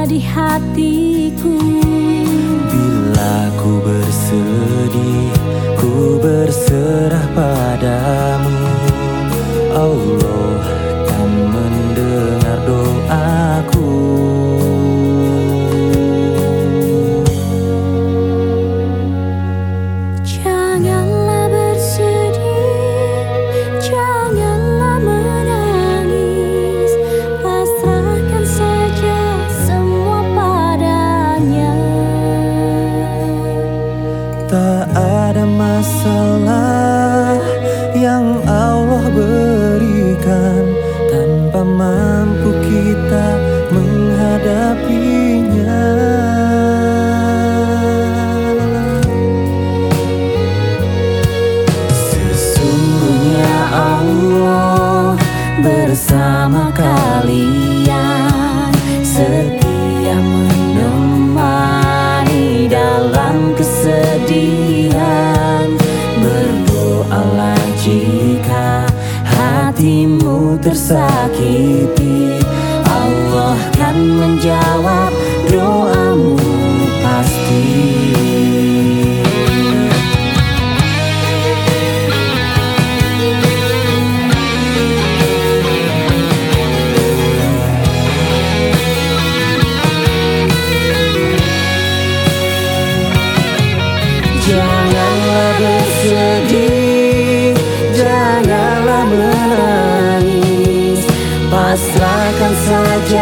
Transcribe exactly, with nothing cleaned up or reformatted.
di hatiku. Bila ku bersedih, ku berserah padamu. Allah kan mendengar doaku. Janganlah bersedih, janganlah menangis, pasrahkan saja semua padanya. Tak ada masalah yang Allah berikan tanpa mampu kita menghadapinya. Sesungguhnya Allah bersama kalian, setia menemani dalam kesedihan. Berdoalah jika hatimu tersakiti, Allah kan menjawab doamu pasti. Janganlah bersedih, janganlah menangis, pasrahkan saja